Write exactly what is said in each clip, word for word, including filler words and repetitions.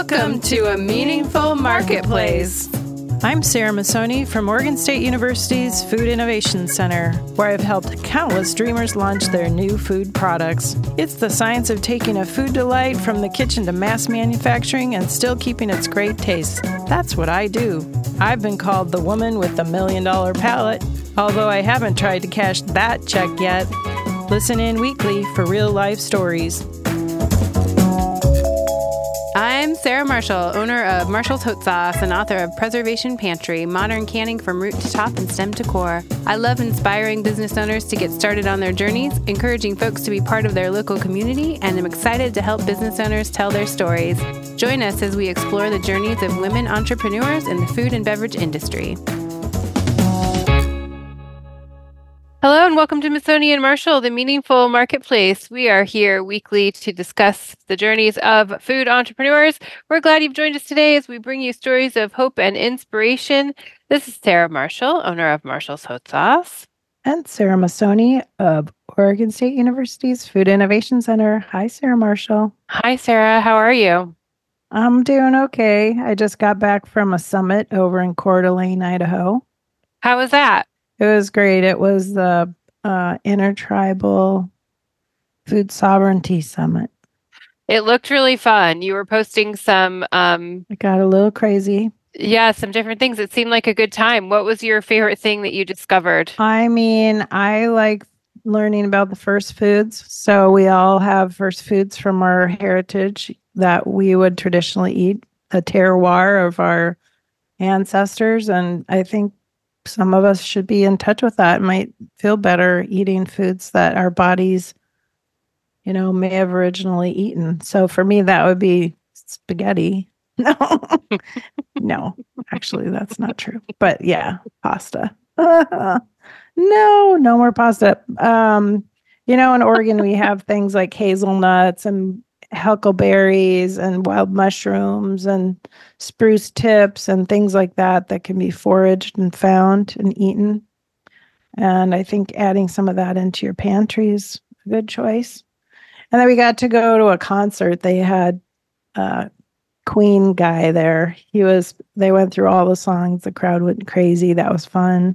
Welcome to A Meaningful Marketplace. I'm Sarah Masoni from Oregon State University's Food Innovation Center, where I've helped countless dreamers launch their new food products. It's the science of taking a food delight from the kitchen to mass manufacturing and still keeping its great taste. That's what I do. I've been called the woman with the million dollar palate, although I haven't tried to cash that check yet. Listen in weekly for real life stories. I'm Sarah Marshall, owner of Marshall's Hot Sauce and author of Preservation Pantry, modern canning from root to top and stem to core. I love inspiring business owners to get started on their journeys, encouraging folks to be part of their local community, and I'm excited to help business owners tell their stories. Join us as we explore the journeys of women entrepreneurs in the food and beverage industry. Hello and welcome to Masoni and Marshall, the Meaningful Marketplace. We are here weekly to discuss the journeys of food entrepreneurs. We're glad you've joined us today as we bring you stories of hope and inspiration. This is Sarah Marshall, owner of Marshall's Hot Sauce. And Sarah Masoni of Oregon State University's Food Innovation Center. Hi, Sarah Marshall. Hi, Sarah. How are you? I'm doing okay. I just got back from a summit over in Coeur d'Alene, Idaho. How was that? It was great. It was the uh, Intertribal Food Sovereignty Summit. It looked really fun. You were posting some... Um, it got a little crazy. Yeah, some different things. It seemed like a good time. What was your favorite thing that you discovered? I mean, I like learning about the first foods. So we all have first foods from our heritage that we would traditionally eat, the terroir of our ancestors. And I think some of us should be in touch with that. It might feel better eating foods that our bodies, you know, may have originally eaten. So for me, that would be spaghetti. No, no, actually, that's not true. But yeah, pasta. no, no more pasta. Um, you know, in Oregon, we have things like hazelnuts and huckleberries and wild mushrooms and spruce tips and things like that that can be foraged and found and eaten. And I think adding some of that into your pantry is a good choice. And then we got to go to a concert. They had a Queen guy there. He was, they went through all the songs. The crowd went crazy. That was fun.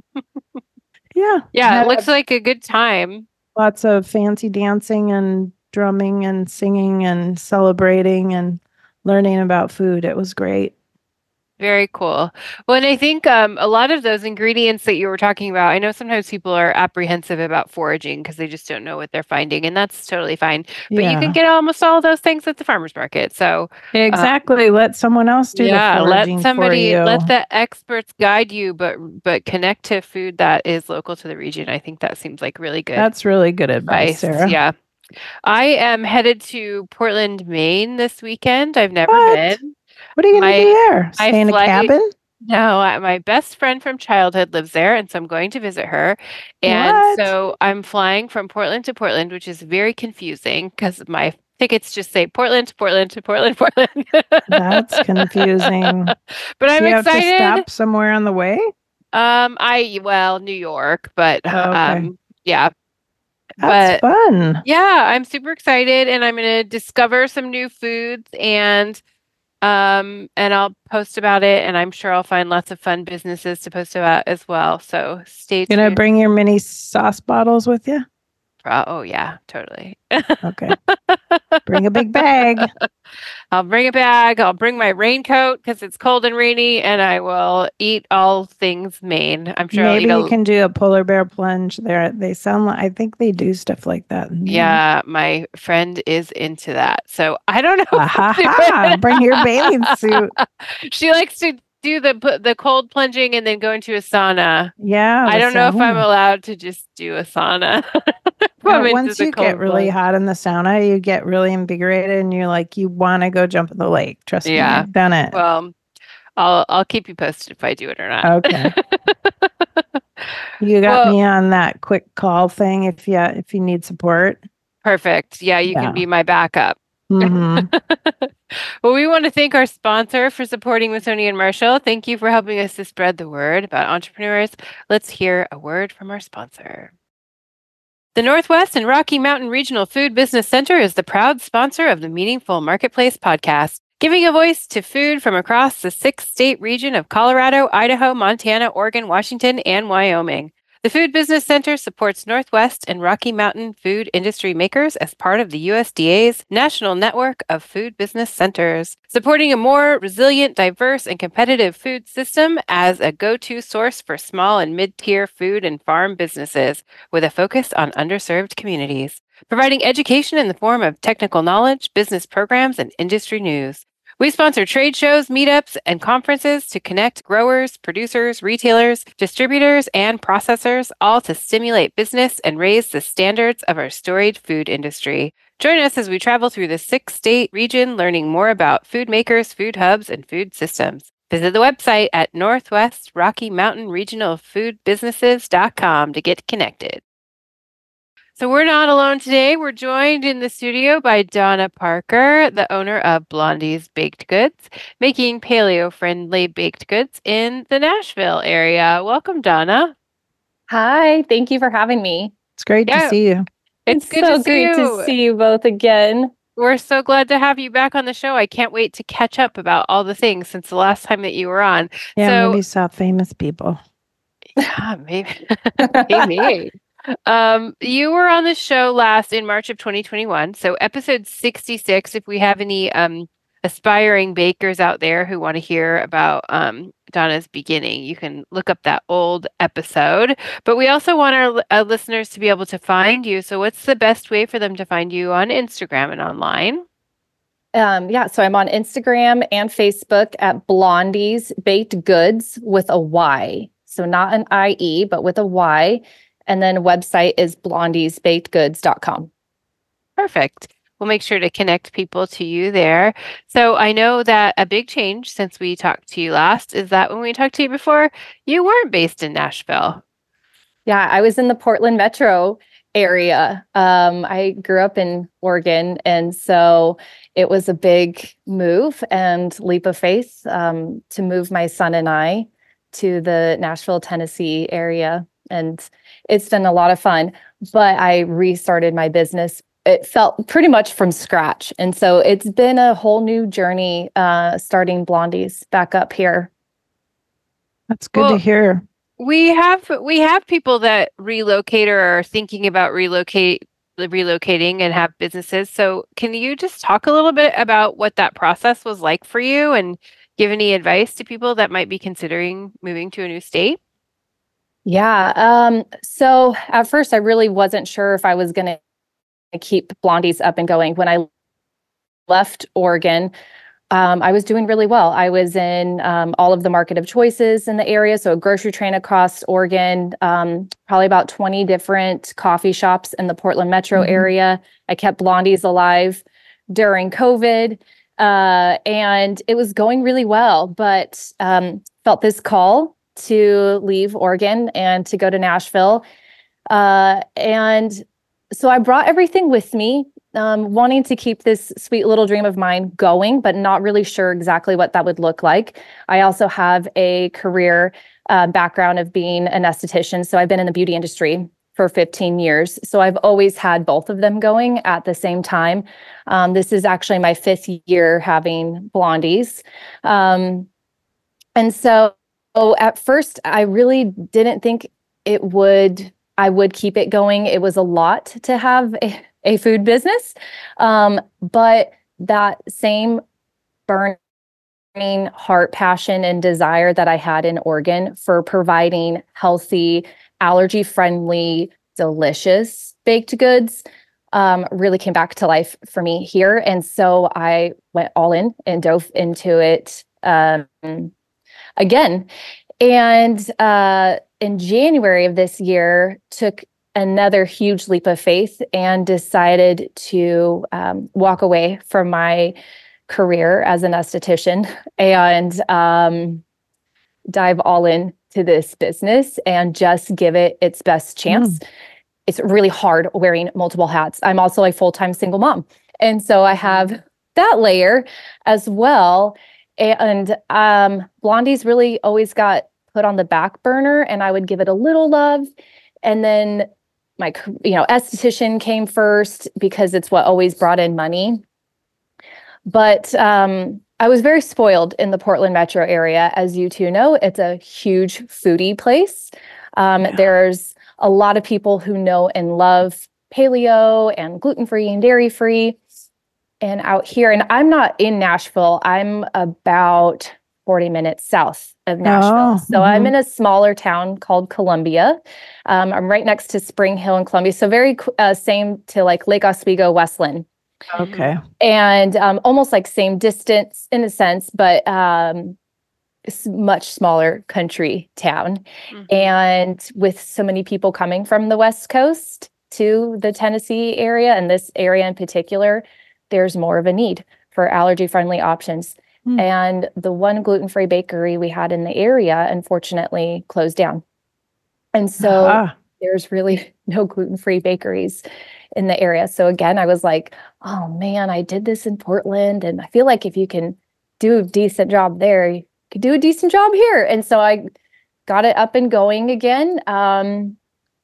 Yeah. Yeah, it looks like a good time. Lots of fancy dancing and drumming and singing and celebrating and learning about food. It was great. Very cool. Well, and I think um, a lot of those ingredients that you were talking about, I know sometimes people are apprehensive about foraging because they just don't know what they're finding, and that's totally fine. But yeah. You can get almost all of those things at the farmer's market. So exactly, um, let someone else do yeah, the foraging let somebody, for you. Let the experts guide you, but but connect to food that is local to the region. I think that seems like really good. That's really good advice, advice. Sarah. Yeah. I am headed to Portland, Maine this weekend. I've never what? been. What are you going to do there? Stay in a flight, cabin? No, I, my best friend from childhood lives there, and so I'm going to visit her. And what? so I'm flying from Portland to Portland, which is very confusing because my tickets just say Portland to Portland to Portland, Portland. That's confusing. But I'm do you excited. Have to stop somewhere on the way? Um, I well, New York, but oh, okay. um, yeah. That's but, fun. Yeah, I'm super excited, and I'm going to discover some new foods, and um, and I'll post about it, and I'm sure I'll find lots of fun businesses to post about as well. So stay tuned. Gonna bring your mini sauce bottles with you? Uh, oh yeah, totally. Okay. Bring a big bag. I'll bring a bag. I'll bring my raincoat because it's cold and rainy, and I will eat all things Maine. I'm sure. Maybe I'll eat you a... can do a polar bear plunge there. They sound like, I think they do stuff like that. Yeah, my friend is into that. So I don't know. Ah, ha, ha. Bring your bathing suit. She likes to do the the cold plunging and then go into a sauna. Yeah. I don't sauna. know if I'm allowed to just do a sauna. Yeah, once you get really plunge. hot in the sauna, you get really invigorated and you're like, you want to go jump in the lake. Trust yeah. me, I've done it. Well, I'll I'll keep you posted if I do it or not. Okay. You got well, me on that quick call thing if you if you need support. Perfect. Yeah, you yeah. can be my backup. Mm-hmm. Well, we want to thank our sponsor for supporting Masoni and Marshall. Thank you for helping us to spread the word about entrepreneurs. Let's hear a word from our sponsor. The Northwest and Rocky Mountain Regional Food Business Center is the proud sponsor of the Meaningful Marketplace podcast. giving a voice to food from across the six-state region of Colorado, Idaho, Montana, Oregon, Washington, and Wyoming. The Food Business Center supports Northwest and Rocky Mountain food industry makers as part of the U S D A's National Network of Food Business Centers, supporting a more resilient, diverse, and competitive food system as a go-to source for small and mid-tier food and farm businesses with a focus on underserved communities, providing education in the form of technical knowledge, business programs, and industry news. We sponsor trade shows, meetups, and conferences to connect growers, producers, retailers, distributors, and processors, all to stimulate business and raise the standards of our storied food industry. Join us as we travel through the six-state region, learning more about food makers, food hubs, and food systems. Visit the website at Northwest Rocky Mountain Regional Food Businesses dot com to get connected. So we're not alone today. We're joined in the studio by Donna Parker, the owner of Blondie's Baked Goods, making paleo-friendly baked goods in the Nashville area. Welcome, Donna. Hi, thank you for having me. It's great Yeah, to see you. It's, It's good so to see great you. to see you both again. We're so glad to have you back on the show. I can't wait to catch up about all the things since the last time that you were on. Yeah, so, maybe saw famous people. Yeah, maybe. maybe. Um, you were on the show last in March of twenty twenty-one. So episode sixty-six, if we have any um, aspiring bakers out there who want to hear about um, Donna's beginning, you can look up that old episode. But we also want our uh, listeners to be able to find you. So what's the best way for them to find you on Instagram and online? Um, yeah, so I'm on Instagram and Facebook at Blondie's Baked Goods with a Y. So not an I E, but with a Y. And then website is blondies baked goods dot com. Perfect. We'll make sure to connect people to you there. So I know that a big change since we talked to you last is that when we talked to you before, you weren't based in Nashville. Yeah, I was in the Portland metro area. Um, I grew up in Oregon, and so it was a big move and leap of faith um, to move my son and I to the Nashville, Tennessee area. And it's been a lot of fun, but I restarted my business. It felt pretty much from scratch. And so it's been a whole new journey uh, starting Blondie's back up here. That's good Well, to hear. We have we have people that relocate or are thinking about relocate relocating and have businesses. So can you just talk a little bit about what that process was like for you and give any advice to people that might be considering moving to a new state? Yeah. Um, so at first, I really wasn't sure if I was going to keep Blondie's up and going. When I left Oregon, um, I was doing really well. I was in um, all of the market of choices in the area. So a grocery train across Oregon, um, probably about twenty different coffee shops in the Portland metro Mhm. area. I kept Blondie's alive during COVID. Uh, and it was going really well, but um, felt this call to leave Oregon and to go to Nashville. Uh, and so I brought everything with me, um, wanting to keep this sweet little dream of mine going, but not really sure exactly what that would look like. I also have a career uh, background of being an esthetician. So I've been in the beauty industry for fifteen years. So I've always had both of them going at the same time. Um, this is actually my fifth year having Blondie's. Um, and so Oh, at first, I really didn't think it would, I would keep it going. It was a lot to have a, a food business. Um, but that same burning heart, passion, and desire that I had in Oregon for providing healthy, allergy-friendly, delicious baked goods um, really came back to life for me here. And so I went all in and dove into it um, again. And uh, in January of this year, took another huge leap of faith and decided to um, walk away from my career as an esthetician and um, dive all in to this business and just give it its best chance. Mm. It's really hard wearing multiple hats. I'm also a full-time single mom. And so I have that layer as well. And um, Blondie's really always got put on the back burner, and I would give it a little love. And then my, you know, esthetician came first because it's what always brought in money. But um, I was very spoiled in the Portland metro area. As you two know, it's a huge foodie place. Um, Yeah. There's a lot of people who know and love paleo and gluten-free and dairy-free. And out here, and I'm not in Nashville, I'm about forty minutes south of Nashville. Oh, So I'm mhm. in a smaller town called Columbia. Um, I'm right next to Spring Hill and Columbia. So very uh, same to like Lake Oswego, Westland. Okay. And um, almost like same distance in a sense, but um, it's much smaller country town. Mhm. And with so many people coming from the West Coast to the Tennessee area, and this area in particular, there's more of a need for allergy-friendly options. Hmm. And the one gluten-free bakery we had in the area, unfortunately, closed down. And so Ah, there's really no gluten-free bakeries in the area. So again, I was like, oh man, I did this in Portland. And I feel like if you can do a decent job there, you could do a decent job here. And so I got it up and going again. Um,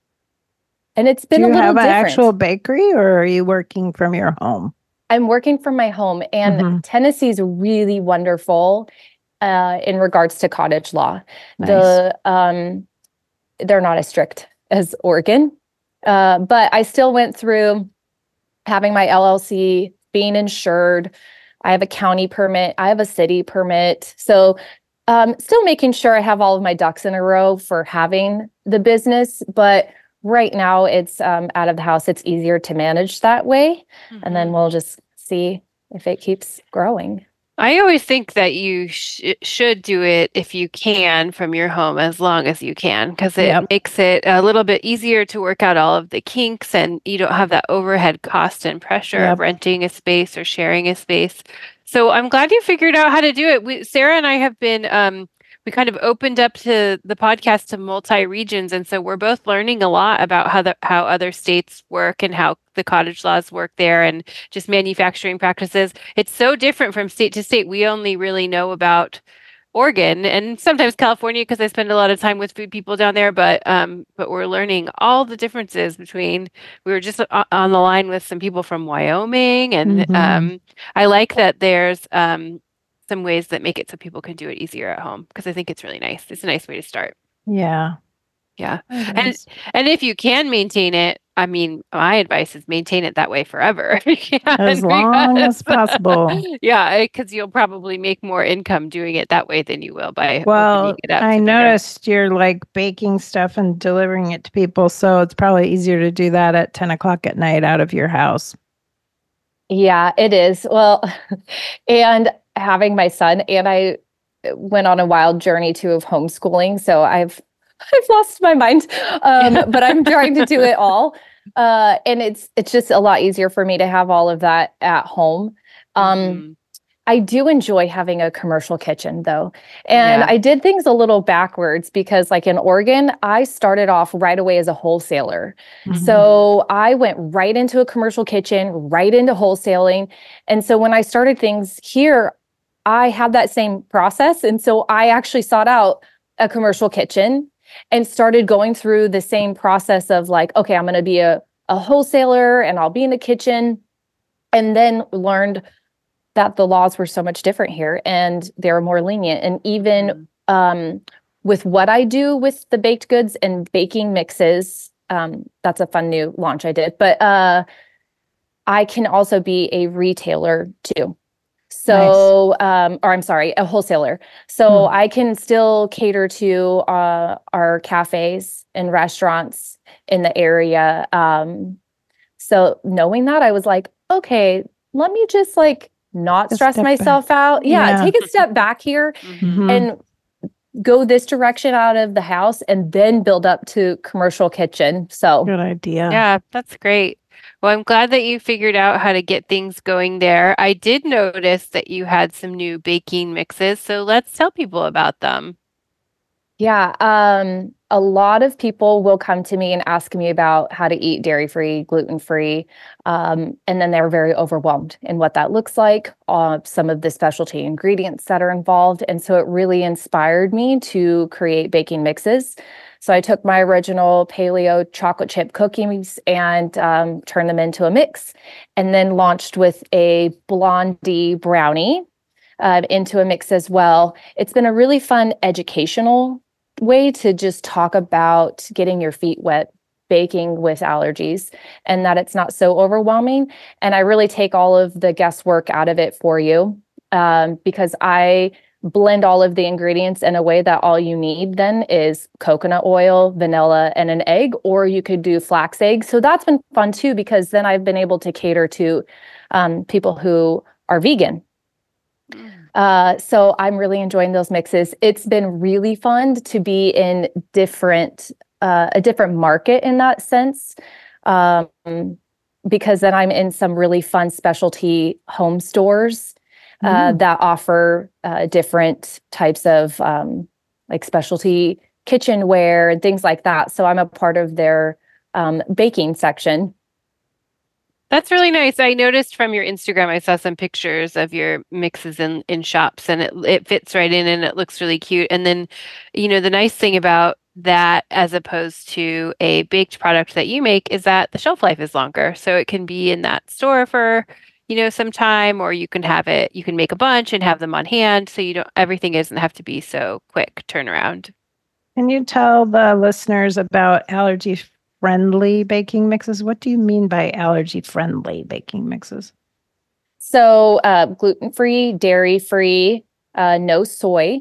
and it's been do a you little have an different. actual bakery, or are you working from your home? I'm working from my home, and Mhm. Tennessee's really wonderful uh, in regards to cottage law. Nice. The um, they're not as strict as Oregon, uh, but I still went through having my L L C, being insured. I have a county permit. I have a city permit. So um, still making sure I have all of my ducks in a row for having the business. But right now it's um, out of the house. It's easier to manage that way. And then Mhm. we'll just see if it keeps growing. I always think that you sh- should do it if you can from your home as long as you can, because it Yep. makes it a little bit easier to work out all of the kinks and you don't have that overhead cost and pressure Yep. of renting a space or sharing a space. So I'm glad you figured out how to do it. We, Sarah and I have been, um, we kind of opened up to the podcast to multi-regions. And so we're both learning a lot about how the, how other states work and how the cottage laws work there and just manufacturing practices. It's so different from state to state. We only really know about Oregon and sometimes California because I spend a lot of time with food people down there, but um, but we're learning all the differences between, we were just o- on the line with some people from Wyoming, and Mhm. um, I like that there's um, some ways that make it so people can do it easier at home because I think it's really nice. It's a nice way to start. Yeah. Yeah. It And is. and if you can maintain it, I mean, my advice is maintain it that way forever. if you can, As long as because- possible. Yeah, because you'll probably make more income doing it that way than you will by Well, opening it up I to bigger. noticed you're like baking stuff and delivering it to people, so it's probably easier to do that at ten o'clock at night out of your house. Yeah, it is. Well, and having my son, and I went on a wild journey too of homeschooling. So I've I've lost my mind. Um, but I'm trying to do it all. Uh, and it's it's just a lot easier for me to have all of that at home. Um, Mhm. I do enjoy having a commercial kitchen though. And Yeah. I did things a little backwards because like in Oregon, I started off right away as a wholesaler. Mhm. So I went right into a commercial kitchen, right into wholesaling. And so when I started things here, I had that same process. And so I actually sought out a commercial kitchen and started going through the same process of like, okay, I'm going to be a, a wholesaler and I'll be in the kitchen. And then learned that the laws were so much different here and they were more lenient. And even Mhm. um, with what I do with the baked goods and baking mixes, um, that's a fun new launch I did, but uh, I can also be a retailer too. So, um, or I'm sorry, a wholesaler. So Hmm. I can still cater to uh, our cafes and restaurants in the area. Um, so knowing that, I was like, okay, let me just like not A stress step myself out. Yeah, Yeah. take a step back here Mhm. and go this direction out of the house and then build up to commercial kitchen. So Good idea. Yeah, that's great. Well, I'm glad that you figured out how to get things going there. I did notice that you had some new baking mixes, so let's tell people about them. yeah, um, a lot of people will come to me and ask me about how to eat dairy-free, gluten-free, um, and then they're very overwhelmed in what that looks like, uh, some of the specialty ingredients that are involved. And so it really inspired me to create baking mixes. So I took my original paleo chocolate chip cookies and um, turned them into a mix, and then launched with a blondie brownie. uh, into a mix as well. It's been a really fun educational way to just talk about getting your feet wet baking with allergies, and that it's not so overwhelming. And I really take all of the guesswork out of it for you, um, because I blend all of the ingredients in a way that all you need then is coconut oil, vanilla, and an egg, or you could do flax eggs. So that's been fun too, because then I've been able to cater to um, people who are vegan. Uh, so I'm really enjoying those mixes. It's been really fun to be in different, uh, a different market in that sense, um, because then I'm in some really fun specialty home stores uh, mm. that offer uh, different types of um, like specialty kitchenware and things like that. So I'm a part of their um, baking section. That's really nice. I noticed from your Instagram, I saw some pictures of your mixes in, in shops, and it it fits right in and it looks really cute. And then, you know, the nice thing about that as opposed to a baked product that you make is that the shelf life is longer. So it can be in that store for, you know, some time, or you can have it, you can make a bunch and have them on hand. So you don't, everything doesn't have to be so quick turnaround. Can you tell the listeners about allergy friendly baking mixes? What do you mean by allergy friendly baking mixes? So uh, gluten-free, dairy-free, uh, no soy.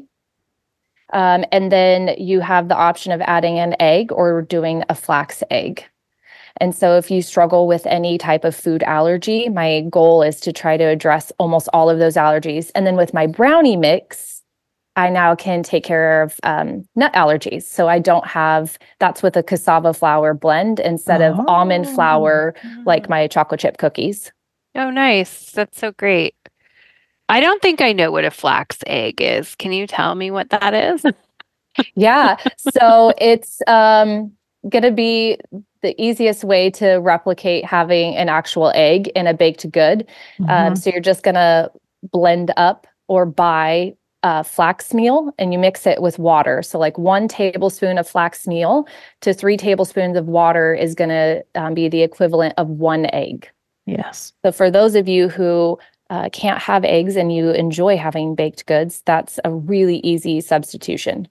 Um, and then you have the option of adding an egg or doing a flax egg. And so if you struggle with any type of food allergy, my goal is to try to address almost all of those allergies. And then with my brownie mix, I now can take care of um, nut allergies. So I don't have, that's with a cassava flour blend instead Oh. of almond flour, like my chocolate chip cookies. Oh, nice. That's so great. I don't think I know what a flax egg is. Can you tell me what that is? Yeah. So it's um, going to be the easiest way to replicate having an actual egg in a baked good. Mm-hmm. Um, so you're just going to blend up or buy Uh, flax meal, and you mix it with water. So like one tablespoon of flax meal to three tablespoons of water is going to um, be the equivalent of one egg. Yes. So for those of you who uh, can't have eggs and you enjoy having baked goods, that's a really easy substitution.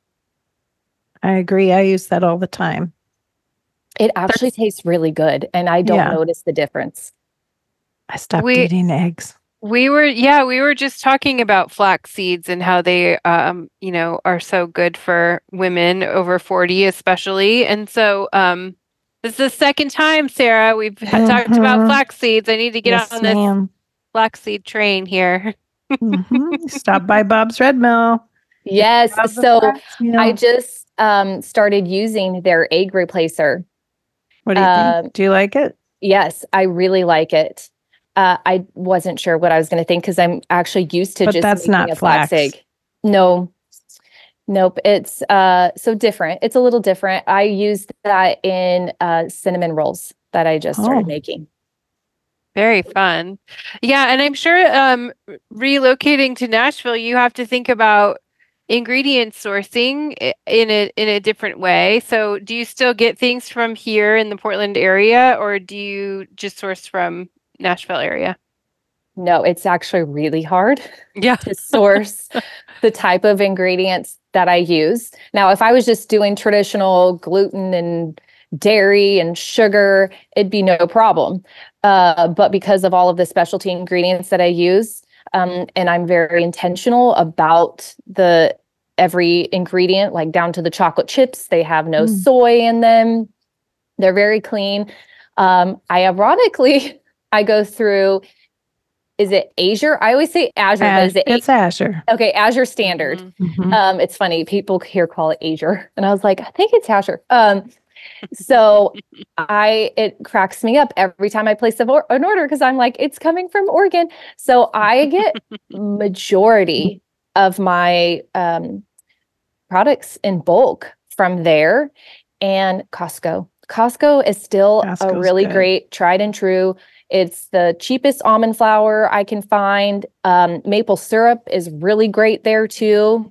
I agree. I use that all the time. It actually that's, tastes really good, and I don't yeah. notice the difference. I stopped we- eating eggs. We were, yeah, we were just talking about flax seeds and how they, um, you know, are so good for women over forty, especially. And so, um, this is the second time, Sarah, we've mm-hmm. talked about flax seeds. I need to get yes, on this ma'am. flaxseed train here. mm-hmm. Stop by Bob's Red Mill. Yes. So I just um, started using their egg replacer. What do you um, think? Do you like it? Yes, I really like it. Uh, I wasn't sure what I was going to think because I'm actually used to but just that's making not a flax. flax egg. No, nope. It's uh, so different. It's a little different. I used that in uh, cinnamon rolls that I just started oh. making. Very fun. Yeah, and I'm sure um, relocating to Nashville, you have to think about ingredient sourcing in a in a different way. So do you still get things from here in the Portland area, or do you just source from Nashville area? No, it's actually really hard yeah. to source the type of ingredients that I use. Now, if I was just doing traditional gluten and dairy and sugar, it'd be no problem. Uh, but because of all of the specialty ingredients that I use, um, and I'm very intentional about the every ingredient, like down to the chocolate chips, they have no mm. soy in them. They're very clean. Um, I ironically... I go through, is it Azure? I always say Azure, uh, but is it It's A- Azure. Okay, Azure Standard. Mm-hmm. Um, it's funny, people here call it Azure. And I was like, I think it's Azure. Um, so I it cracks me up every time I place an order because I'm like, it's coming from Oregon. So I get majority of my um, products in bulk from there and Costco. Costco is still Costco's a really good. great tried and true. It's the cheapest almond flour I can find. Um, maple syrup is really great there too.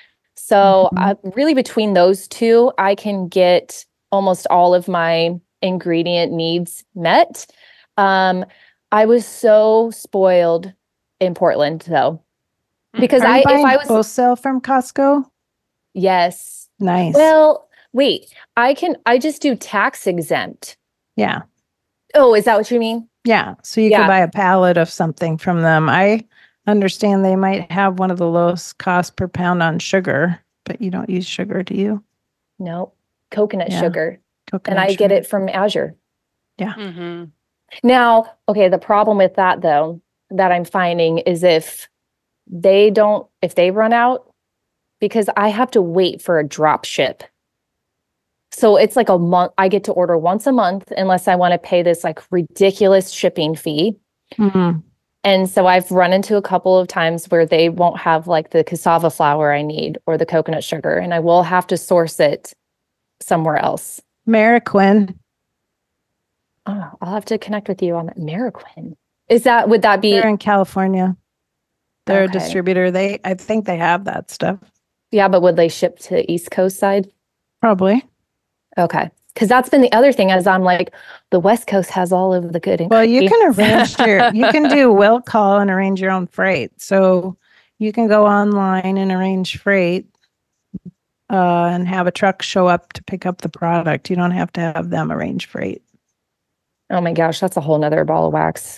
So mm-hmm. uh, really between those two, I can get almost all of my ingredient needs met. Um, I was so spoiled in Portland though. Because Are I, you if buying I was, wholesale from Costco? yes. Nice. Well, wait, I can, I just do tax exempt. Yeah. Oh, is that what you mean? Yeah. So you Yeah. could buy a pallet of something from them. I understand they might have one of the lowest cost per pound on sugar, but you don't use sugar, do you? No, coconut Yeah. sugar. Coconut And I sugar. get it from Azure. Yeah. Mm-hmm. Now, okay, the problem with that though, that I'm finding is if they don't, if they run out, because I have to wait for a drop ship. So it's like a month, I get to order once a month unless I want to pay this like ridiculous shipping fee. Mm-hmm. And so I've run into a couple of times where they won't have like the cassava flour I need or the coconut sugar, and I will have to source it somewhere else. Mariquin. Oh, I'll have to connect with you on that. Mariquin. Is that, would that be? They're in California. They're Okay. a distributor. They, I think they have that stuff. Yeah, but would they ship to the East Coast side? Probably. Okay. Because that's been the other thing, as I'm like, the West Coast has all of the good Well, you ingredients. can arrange your, you can do will call and arrange your own freight. So you can go online and arrange freight uh, and have a truck show up to pick up the product. You don't have to have them arrange freight. Oh my gosh, that's a whole nother ball of wax.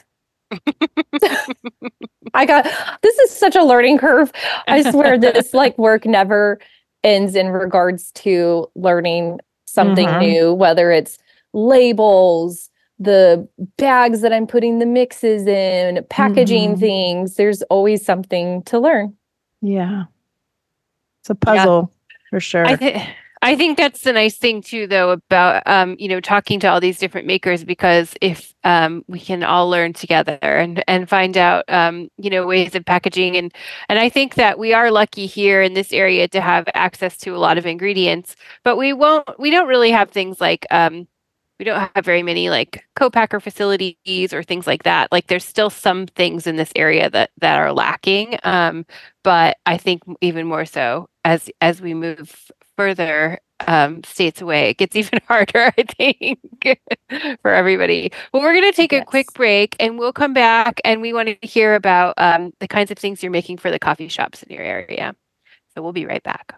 I got, this is such a learning curve. I swear this like work never ends in regards to learning something Mhm. new, whether it's labels, the bags that I'm putting the mixes in, packaging Mhm. things. There's always something to learn. Yeah. It's a puzzle for sure. I think I think that's the nice thing too, though, about um, you know, talking to all these different makers, because if um, we can all learn together and and find out um, you know, ways of packaging, and and I think that we are lucky here in this area to have access to a lot of ingredients, but we won't we don't really have things like um, we don't have very many like co-packer facilities or things like that. Like there's still some things in this area that that are lacking, um, but I think even more so as as we move further um, states away, it gets even harder, I think, for everybody. Well, we're going to take a Yes. quick break and we'll come back, and we want to hear about um, the kinds of things you're making for the coffee shops in your area. So we'll be right back.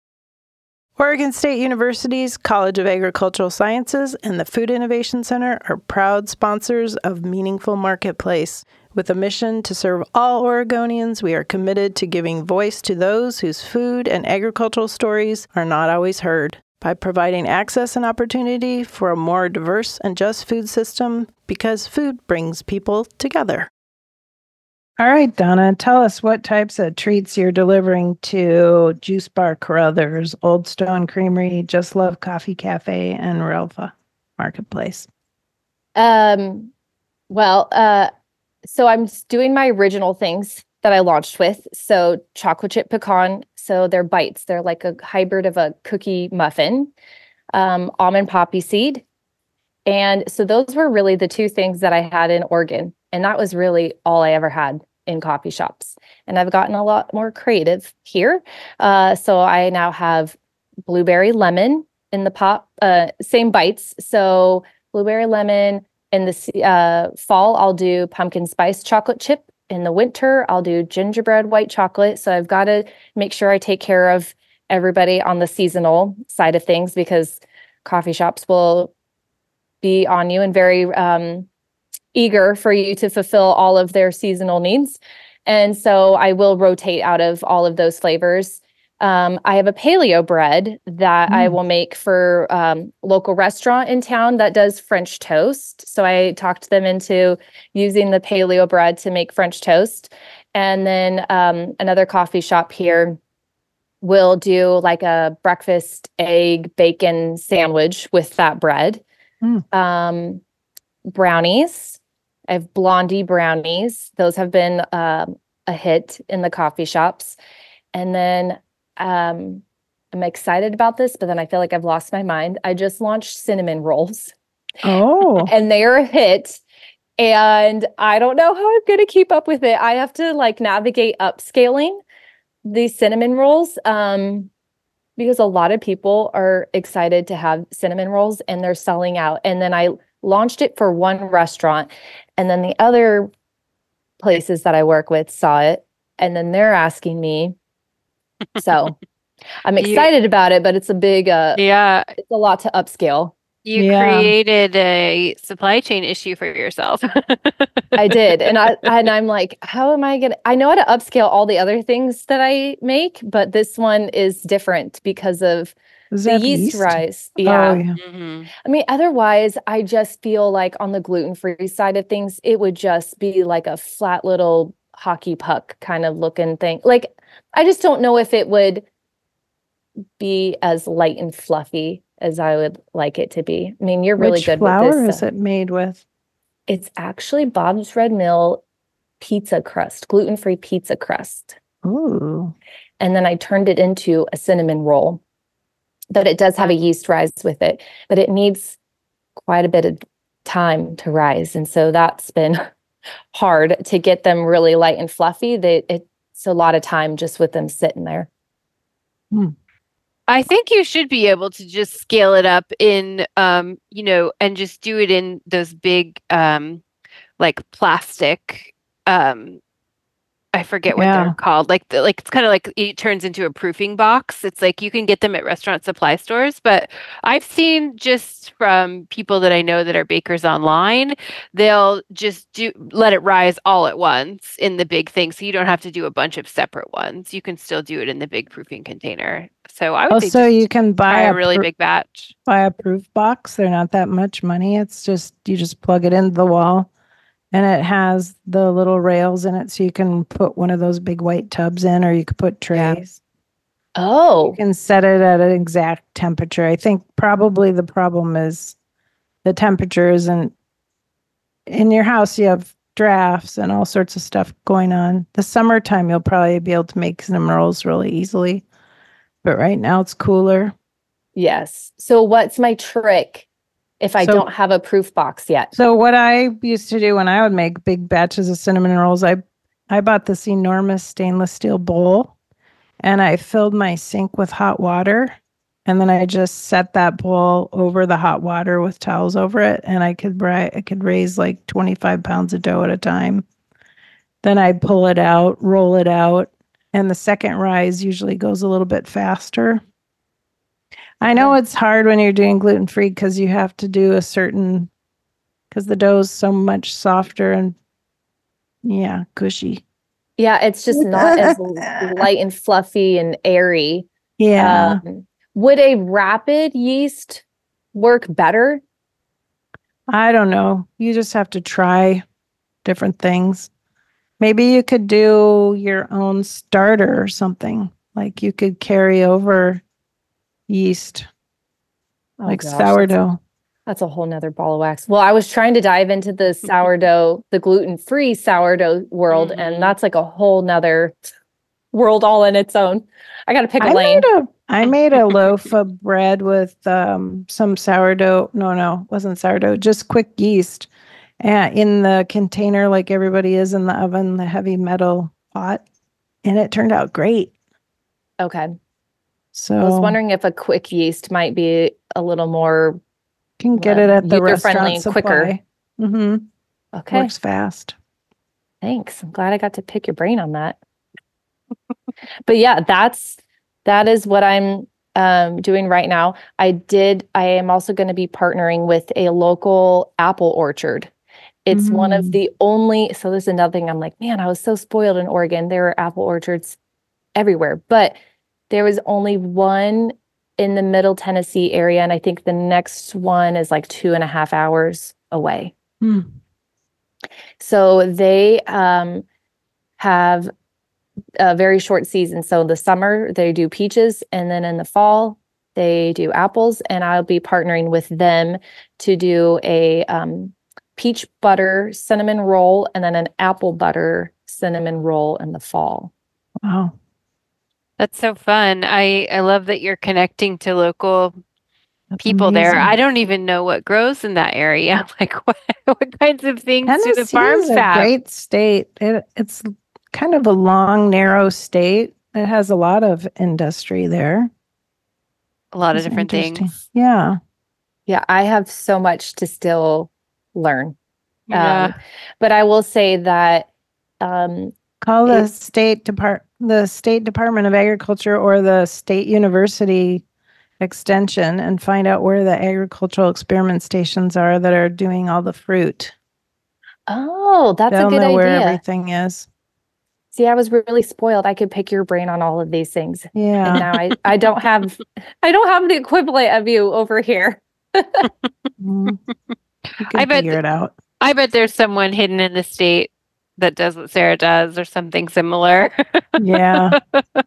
Oregon State University's College of Agricultural Sciences and the Food Innovation Center are proud sponsors of Meaningful Marketplace. With a mission to serve all Oregonians, we are committed to giving voice to those whose food and agricultural stories are not always heard. By providing access and opportunity for a more diverse and just food system, because food brings people together. All right, Donna, tell us what types of treats you're delivering to Juice Bar Carruthers, Old Stone Creamery, Just Love Coffee Cafe, and Relva Marketplace. Um, well, uh, so I'm s- doing my original things that I launched with. So chocolate chip pecan. So they're bites. They're like a hybrid of a cookie muffin, um, almond poppy seed. And so those were really the two things that I had in Oregon. And that was really all I ever had in coffee shops. And I've gotten a lot more creative here. Uh, so I now have blueberry lemon in the pop, uh, same bites. So blueberry lemon. In the se- uh, fall, I'll do pumpkin spice chocolate chip. In the winter, I'll do gingerbread white chocolate. So I've got to make sure I take care of everybody on the seasonal side of things, because coffee shops will be on you and very um, eager for you to fulfill all of their seasonal needs. And so I will rotate out of all of those flavors. Um, I have a paleo bread that I Mm. will make for um, local restaurant in town that does French toast. So I talked them into using the paleo bread to make French toast. And then um, another coffee shop here will do like a breakfast egg bacon sandwich with that bread. Mm. Um, brownies. I have Blondie brownies. Those have been um, a hit in the coffee shops. And then um, I'm excited about this, but then I feel like I've lost my mind. I just launched cinnamon rolls, Oh, and they are a hit. And I don't know how I'm going to keep up with it. I have to like navigate upscaling these cinnamon rolls um, because a lot of people are excited to have cinnamon rolls and they're selling out. And then I launched it for one restaurant, and then the other places that I work with saw it and then they're asking me. So I'm You- excited about it, but it's a big, uh, Yeah. it's a lot to upscale. You Yeah. created a supply chain issue for yourself. I did. And I and I'm like, how am I gonna I know how to upscale all the other things that I make, but this one is different because of Does the that have yeast, yeast? rise. Oh, Yeah. yeah. Mhm. I mean, otherwise, I just feel like on the gluten-free side of things, it would just be like a flat little hockey puck kind of looking thing. Like, I just don't know if it would be as light and fluffy as I would like it to be. I mean, you're really Which good flour with this. is so- it made with? It's actually Bob's Red Mill pizza crust, gluten-free pizza crust. Ooh. And then I turned it into a cinnamon roll. But it does have a yeast rise with it, but it needs quite a bit of time to rise. And so that's been hard to get them really light and fluffy. They, it's a lot of time just with them sitting there. I think you should be able to just scale it up in, um, you know, and just do it in those big, um, like plastic, um, I forget what Yeah. they're called. Like, the, like it's kind of like it turns into a proofing box. It's like you can get them at restaurant supply stores, but I've seen just from people that I know that are bakers online, they'll just do let it rise all at once in the big thing, so you don't have to do a bunch of separate ones. You can still do it in the big proofing container. So I would Oh, say so just you can buy buy a a really proof, big batch. buy a proof box. They're not that much money. It's just you just plug it into the wall, and it has the little rails in it, so you can put one of those big white tubs in, or you could put Yeah. trays. Oh, You can set it at an exact temperature. I think probably the problem is the temperature isn't in your house. You have drafts and all sorts of stuff going on. The summertime, you'll probably be able to make cinnamon rolls really easily, but right now it's cooler. yes. So what's my trick if I So- don't have a proof box yet? So what I used to do when I would make big batches of cinnamon rolls, I I bought this enormous stainless steel bowl, and I filled my sink with hot water, and then I just set that bowl over the hot water with towels over it, and I could ri- I could raise like twenty-five pounds of dough at a time. Then I'd pull it out, roll it out, and the second rise usually goes a little bit faster. I know it's hard when you're doing gluten free because you have to do a certain because the dough is so much softer and yeah, cushy. Yeah, it's just not as l- light and fluffy and airy. Yeah. Um, would a rapid yeast work better? I don't know. You just have to try different things. Maybe you could do your own starter or something. Like you could carry over yeast, Oh, like gosh, that's- sourdough. That's a whole nother ball of wax. Well, I was trying to dive into the sourdough, the gluten-free sourdough world, Mhm. and that's like a whole nother world all in its own. I got to pick a I lane. made a I made a loaf of bread with um, some sourdough. No, no, it wasn't sourdough, just quick yeast. Uh, in the container, like everybody is in the oven, the heavy metal pot, and it turned out great. Okay. So I was wondering if a quick yeast might be a little more you can get uh, it at the user-friendly restaurant and quicker. supply. Mm-hmm. okay. Works fast. Thanks. I'm glad I got to pick your brain on that. But yeah, that's that is what I'm um, doing right now. I did. I am also going to be partnering with a local apple orchard. It's one of Mm. the only. So there's another thing. I'm like, man, I was so spoiled in Oregon. There were apple orchards everywhere, but there was only one in the Middle Tennessee area, and I think the next one is like two and a half hours away. Hmm. So they um, have a very short season. So the summer they do peaches, and then in the fall they do apples. And I'll be partnering with them to do a um, peach butter cinnamon roll, and then an apple butter cinnamon roll in the fall. Wow. That's so fun. I I love that you're connecting to local That's people there. amazing. I don't even know what grows in that area. Like what, what kinds of things do the Tennessee farms is a have? great state. It, it's kind of a long, narrow state. It has a lot of industry there. A lot of It's different interesting. things. Yeah. Yeah, I have so much to still learn. Yeah. Um, but I will say that um, Call the It- state depart the State Department of Agriculture or the State University Extension and find out where the agricultural experiment stations are that are doing all the fruit. Oh, that's They'll a good know where idea. everything is. See, I was really spoiled. I could pick your brain on all of these things. And Yeah. now I, I don't have I don't have the equivalent of you over here. Mm. You can I bet figure it out. I bet there's someone hidden in the state that does what Sarah does or something similar. Yeah.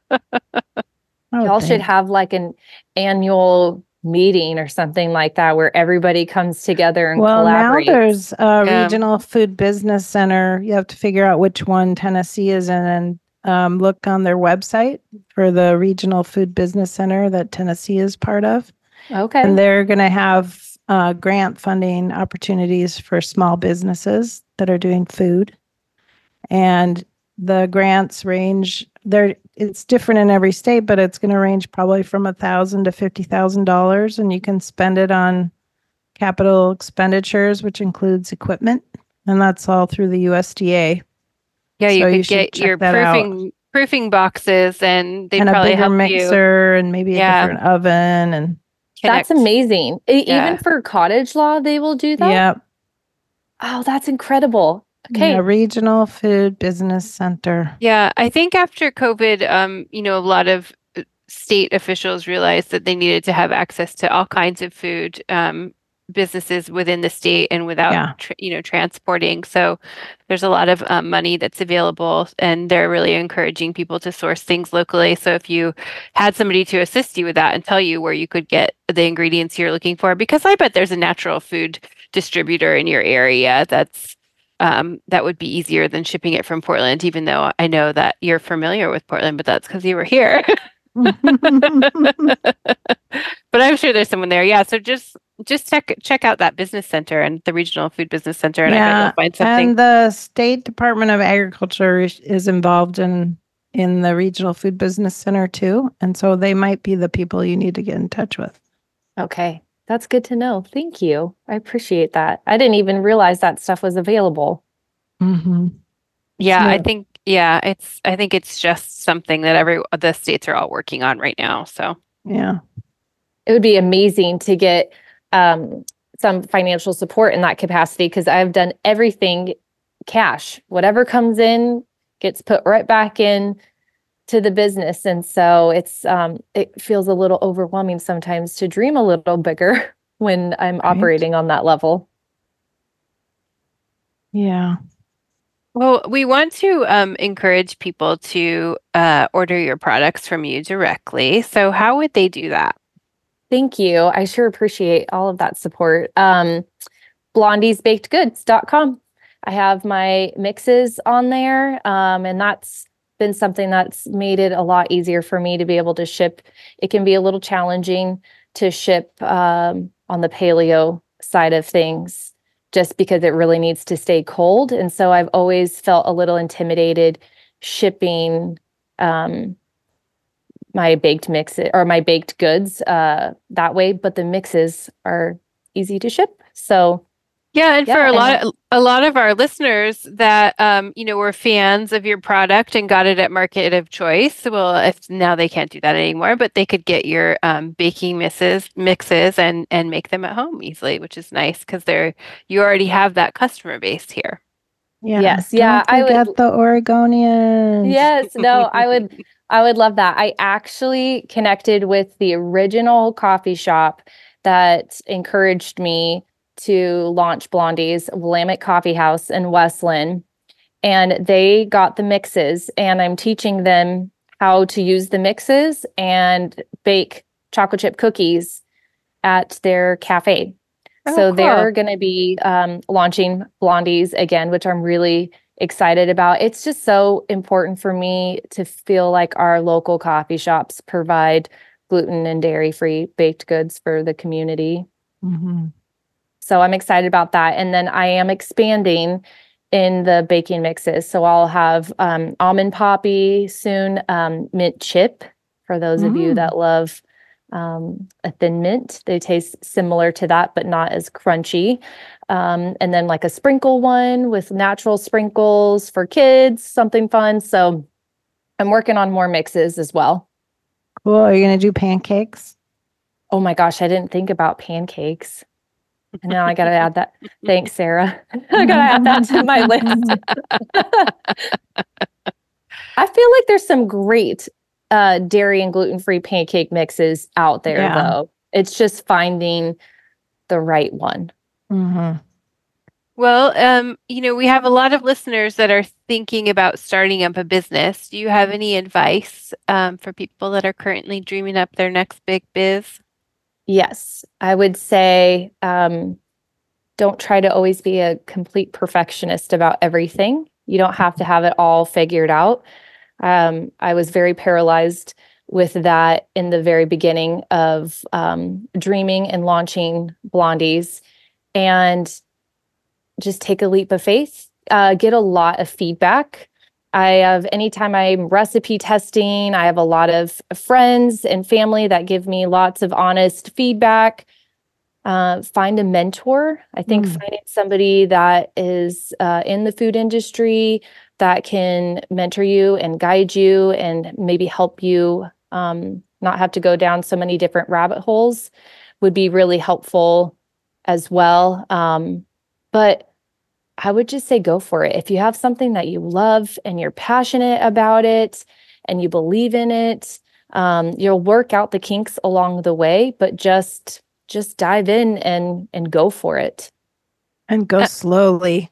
I would Y'all should think. have like an annual meeting or something like that where everybody comes together and Well, now collaborates. there's a Yeah. regional food business center. You have to figure out which one Tennessee is in and um, look on their website for the regional food business center that Tennessee is part of. Okay. And they're going to have uh, grant funding opportunities for small businesses that are doing food. And the grants range, they're, it's different in every state, but it's going to range probably from a thousand to fifty thousand dollars, and you can spend it on capital expenditures, which includes equipment, and that's all through the U S D A. Yeah, you So could you should get check your that out. proofing proofing boxes and they'd And a probably bigger help you mixer, and maybe a Yeah. different oven, and connect. That's amazing. E- Yeah. Even for cottage law, they will do that. yeah, Oh, that's incredible. Okay. yeah, regional food business center. Yeah, I think after COVID, um, you know, a lot of uh, state officials realized that they needed to have access to all kinds of food um, businesses within the state and without, Yeah. tr- you know, transporting. So there's a lot of um, money that's available, and they're really encouraging people to source things locally. So if you had somebody to assist you with that and tell you where you could get the ingredients you're looking for, because I bet there's a natural food distributor in your area that's Um, that would be easier than shipping it from Portland, even though I know that you're familiar with Portland, but that's because you were here. But I'm sure there's someone there. Yeah. So just just check check out that business center and the regional food business center, and I bet Yeah, you'll find something. and the State Department of Agriculture is, is involved in in the regional food business center too, and so they might be the people you need to get in touch with. Okay. That's good to know. Thank you. I appreciate that. I didn't even realize that stuff was available. Mm-hmm. Yeah, I new. think yeah, it's I think it's just something that every the states are all working on right now. So Yeah, It would be amazing to get um, some financial support in that capacity because I've done everything cash. Whatever comes in gets put right back in to the business. And so it's um, it feels a little overwhelming sometimes to dream a little bigger when I'm Right. operating on that level. yeah. well, we want to um, encourage people to uh, order your products from you directly. So how would they do that? Thank you. I sure appreciate all of that support. Um, blondies baked goods dot com. I have my mixes on there, um, and that's been something that's made it a lot easier for me to be able to ship. It can be a little challenging to ship um, on the paleo side of things just because it really needs to stay cold. And so I've always felt a little intimidated shipping um, my baked mixes or my baked goods uh, that way, but the mixes are easy to ship. So Yeah, and Yeah, for a and lot of, a lot of our listeners that um, you know, were fans of your product and got it at Market of Choice, well, if now they can't do that anymore, but they could get your um, baking mixes mixes and and make them at home easily, which is nice because they're you already have that customer base here. Yeah. Yes, yeah, Don't I would- forget the Oregonians. yes, no, I would I would love that. I actually connected with the original coffee shop that encouraged me to launch Blondie's, Willamette Coffee House in Westland. And they got the mixes, and I'm teaching them how to use the mixes and bake chocolate chip cookies at their cafe. Oh, so cool. they're going to be um, launching Blondies again, which I'm really excited about. It's just so important for me to feel like our local coffee shops provide gluten and dairy-free baked goods for the community. Mm-hmm. So I'm excited about that. And then I am expanding in the baking mixes. So I'll have um, almond poppy soon, um, mint chip for those of you Mm. that love um, a thin mint. They taste similar to that, but not as crunchy. Um, and then like a sprinkle one with natural sprinkles for kids, something fun. So I'm working on more mixes as well. Cool. Are you going to do pancakes? Oh my gosh, I didn't think about pancakes. And now I got to add that. Thanks, Sarah. I got to add that to my list. I feel like there's some great uh, dairy and gluten-free pancake mixes out there, Yeah. though. It's just finding the right one. Mm-hmm. Well, um, you know, we have a lot of listeners that are thinking about starting up a business. Do you have any advice um, for people that are currently dreaming up their next big biz? Yes, I would say um, don't try to always be a complete perfectionist about everything. You don't have to have it all figured out. Um, I was very paralyzed with that in the very beginning of um, dreaming and launching Blondies, and just take a leap of faith, uh, get a lot of feedback. I have, anytime I'm recipe testing, I have a lot of friends and family that give me lots of honest feedback. Uh, find a mentor. I think Mm. finding somebody that is uh, in the food industry that can mentor you and guide you and maybe help you um, not have to go down so many different rabbit holes would be really helpful as well. Um, but I would just say go for it. If you have something that you love and you're passionate about it and you believe in it, um, you'll work out the kinks along the way, but just just dive in and and go for it. And go Uh, slowly.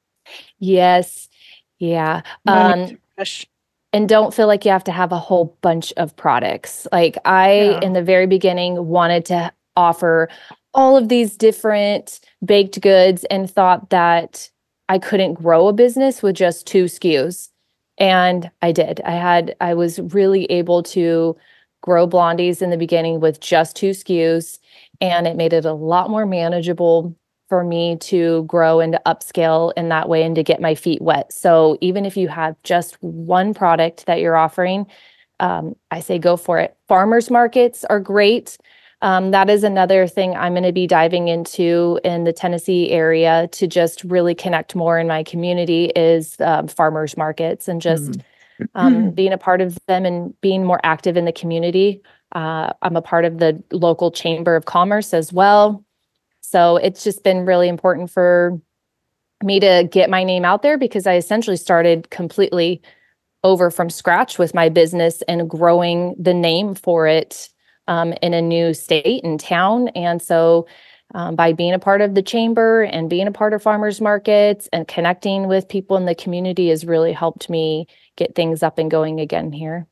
Yes. Yeah. No need Um, to rush. and don't feel like you have to have a whole bunch of products. Like I, Yeah. in the very beginning, wanted to offer all of these different baked goods and thought that I couldn't grow a business with just two S K Us. And I did. I had, I was really able to grow Blondies in the beginning with just two S K Us, and it made it a lot more manageable for me to grow and to upscale in that way and to get my feet wet. So even if you have just one product that you're offering, um, I say go for it. Farmers markets are great. Um, that is another thing I'm going to be diving into in the Tennessee area to just really connect more in my community is um, farmers markets and just Mm. um, being a part of them and being more active in the community. Uh, I'm a part of the local chamber of commerce as well. So it's just been really important for me to get my name out there because I essentially started completely over from scratch with my business and growing the name for it um, in a new state and town. And so um, by being a part of the chamber and being a part of farmers markets and connecting with people in the community has really helped me get things up and going again here.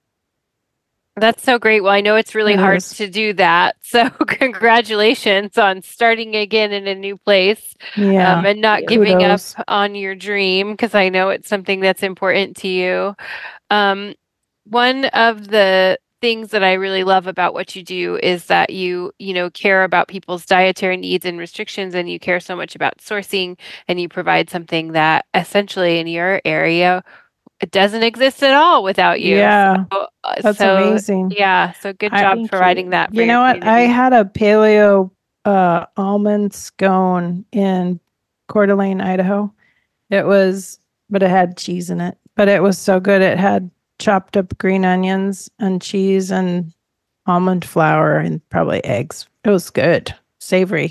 That's so great. Well, I know it's really It hard is. to do that. So congratulations on starting again in a new place Yeah. um, and not you. giving up Kudos. on your dream, because I know it's something that's important to you. Um, one of the things that I really love about what you do is that you, you know, care about people's dietary needs and restrictions, and you care so much about sourcing, and you provide something that essentially in your area it doesn't exist at all without you. Yeah. So, uh, That's so amazing. yeah, so good I- job Thank providing you. that for You your know what? I community. had a paleo uh, almond scone in Coeur d'Alene, Idaho. It was, but it had cheese in it. But it was so good. It had chopped up green onions and cheese and almond flour and probably eggs. It was good, savory.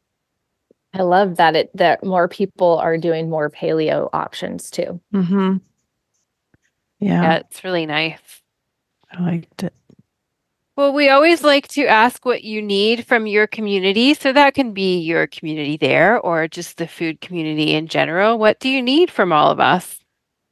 I love that it that more people are doing more paleo options too. Mm-hmm. Yeah, Yeah, it's really nice. I liked it. Well, we always like to ask what you need from your community. So that can be your community there or just the food community in general. What do you need from all of us?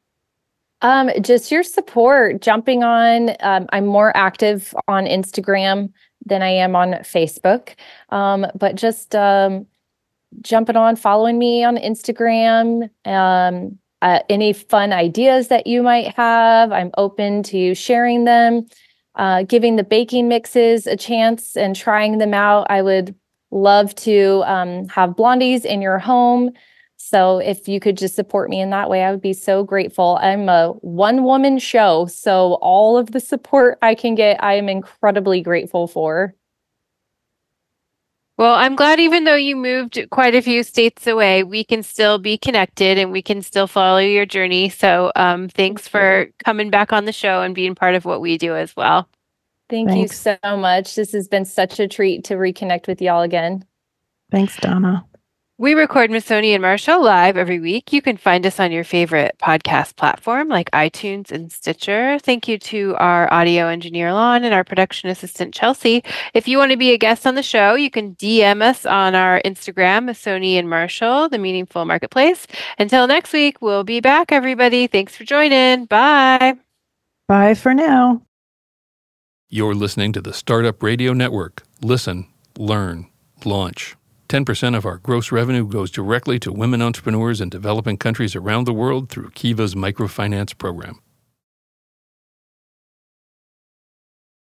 Um, just your support, jumping on. Um, I'm more active on Instagram than I am on Facebook. Um, but just um, jumping on, following me on Instagram. Um, uh, any fun ideas that you might have, I'm open to sharing them. Uh, giving the baking mixes a chance and trying them out. I would love to um, have Blondies in your home So if you could just support me in that way, I would be so grateful. I'm a one-woman show, so all of the support I can get, I am incredibly grateful for. Well, I'm glad even though you moved quite a few states away, we can still be connected and we can still follow your journey. So um, thanks for coming back on the show and being part of what we do as well. Thank Thanks. you so much. This has been such a treat to reconnect with y'all again. Thanks, Donna. We record Missoni and Marshall live every week. You can find us on your favorite podcast platform like iTunes and Stitcher. Thank you to our audio engineer, Lon, and our production assistant, Chelsea. If you want to be a guest on the show, you can D M us on our Instagram, Missoni and Marshall, The Meaningful Marketplace. Until next week, we'll be back, everybody. Thanks for joining. Bye. Bye for now. You're listening to the Startup Radio Network. Listen, learn, launch. ten percent of our gross revenue goes directly to women entrepreneurs in developing countries around the world through Kiva's microfinance program.